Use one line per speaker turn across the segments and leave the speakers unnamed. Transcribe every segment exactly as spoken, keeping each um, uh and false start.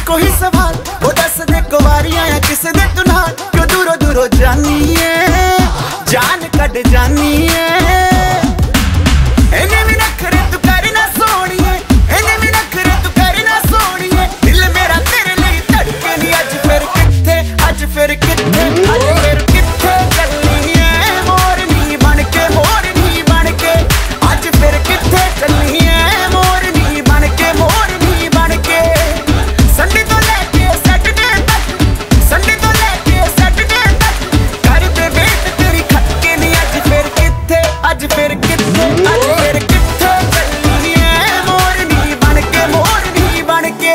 ਇੱਕੋ ਹੀ ਸਵਾਲ ਉਹ ਦੱਸ ਦੇ ਕੁਵਾਰੀਆਂ ਆ ਕਿਸ ਦੇ ਤੂੰ ਨਾਲ ਕਿਉਂ ਦੂਰੋਂ ਦੂਰੋਂ ਜਾਨੀ ਏ ਜਾਨ ਕੱਢ ਜਾਨੀ ਏ ਇਹਨੇ ਵੀ ਨਖਰੇ ਤੂੰ ਕਰ ਨਾ ਸੋਣੀਏ ਇਹਨੇ ਵੀ ਨਖਰੇ ਤੂੰ ਕਰ ਨਾ ਸੋਣੀਏ ਦਿਲ ਮੇਰਾ ਤੇਰੇ ਲਈ ਧੜਕੇ ਨਹੀਂ ਅੱਜ ਫਿਰ ਕਿੱਥੇ ਅੱਜ ਫਿਰ ਕਿੱਥੇ ਅੱਜ ਫਿਰ ਕਿੱਥੇ ਚੱਲੀ ਏ ਮੋਰਨੀ ਬਣ ਕੇ ਮੋਰਨੀ ਬਣ ਕੇ ਅੱਜ ਫਿਰ ਕਿੱਥੇ ਚੱਲੀ ਏ ਮੋਰਨੀ ਬਣ ਕੇ ਮੋਰਨੀ ਬਣ ਕੇ ਸੰਡੇ ਤੋਂ ਲੈ ਕੇ ਸੈਟਰਡੇ ਤੱਕ ਸੰਡੇ ਤੋਂ ਲੈ ਕੇ ਸੈਟਰਡੇ ਤੱਕ ਕਰਦੇ ਵੇਟ ਤੇਰੀ ਖੱਕੇ ਨਹੀਂ ਅੱਜ ਫਿਰ ਕਿੱਥੇ ਅੱਜ ਫਿਰ ਕਿੱਥੇ ਅੱਜ ਫਿਰ ਕਿੱਥੇ ਚੱਲੀ ਏ ਮੋਰਨੀ ਬਣ ਕੇ ਮੋਰਨੀ ਬਣ ਕੇ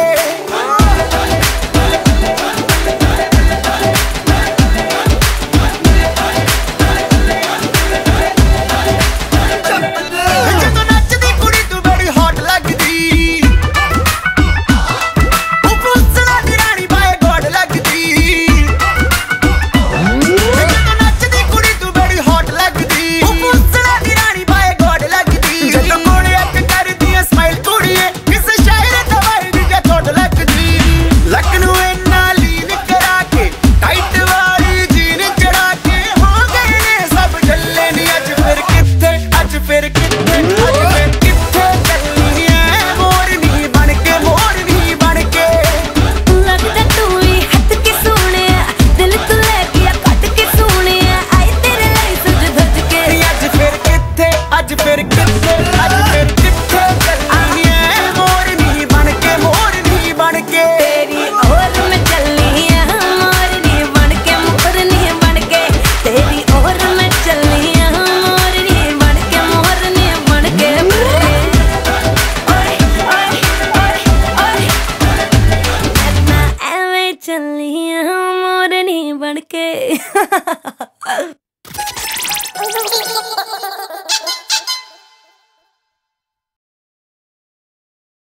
ਜਦੋਂ ਨੱਚਦੀ ਕੁੜੀ ਤੂੰ ਬੜੀ ਹੌਟ ਲੱਗਦੀ ਉਹ ਪੁੱਛਣਾ ਦੀ ਰਾਣੀ ਬਾਏ ਗੋਡ ਲੱਗਦੀ ਜਦੋਂ ਨੱਚਦੀ ਕੁੜੀ ਤੂੰ ਬੜੀ ਹੌਟ ਲੱਗਦੀ ਉਹ ਪੁੱਛਣਾ ਦੀ ਰਾਣੀ ਬਾਏ ਗੋਡ ਲੱਗਦੀ ਜਦੋਂ ਕੋਲੇ ਅੱਖ ਕਰਦੀ ਐ ਸਮਾਈਲ ਕੁੜੀਏ ਕਿਸ ਸ਼ਾਇਰ ਦਾ ਵਰਡ ਜੇ ਥੋੜ ਲੱਗਦੀ ਲੱਕ ਨੂੰ ਇੰਨਾ ਲੀਨ ਕਰਾ ਕੇ ਟਾਈਟ ਵਾਲੀ ਜੀਨ ਚੜਾ ਕੇ ਹੋ ਗਏ ਨੇ ਸਭ ਜੱਲੇ ਨੀ ਅੱਜ ਫਿਰ ਕਿੱਥੇ ਅੱਜ ਫਿਰ ਕਿੱਥੇ ਅੱਜ ਫਿਰ ਕਿੱਥੇ ਚੱਲੀ ਏ ਮੋਰਨੀ ਬਣ ਕੇ ਮੋਰਨੀ ਬਣ ਕੇ
ਲੱਗਦਾ ਤੂੰ ਵੀ ਹੱਥ ਕੇ ਸੋਹਣਿਆ ਦਿਲ ਤੋਂ ਲੈ ਗਿਆ ਕੱਟ ਕੇ ਸੋਹਣਿਆ ਆਏ ਤੇਰੇ ਲਈ ਸਜ ਧਜ ਕੇ
ਨੀ ਅੱਜ ਫਿਰ ਕਿੱਥੇ ਅੱਜ ਫਿਰ ਕਿੱਥੇ ਅੱਜ ਫਿਰ ਕਿੱਥੇ ਚੱਲੀ ਏ ਮੋਰਨੀ ਬਣ ਕੇ ਮੋਰਨੀ ਬਣ ਕੇ
ਤੇਰੀ ਔਰ ਮੈਂ ਚੱਲੀ ਆ ਮੋਰਨੀ ਬਣ ਕੇ ਮੋਰਨੀ ਬਣ ਕੇ ਤੇਰੀ ਔਰ ਮੈਂ ਚੱਲੀ ਆ ਮੋਰਨੀ ਬਣ ਕੇ ਮੋਰਨੀ ਬਣ ਕੇ ਓਏ ਓਏ ਓਏ ਓਏ ਮੈਂ ਐਵੇਂ ਚੱਲੀ ਆ ਮੋਰਨੀ ਬਣ ਕੇ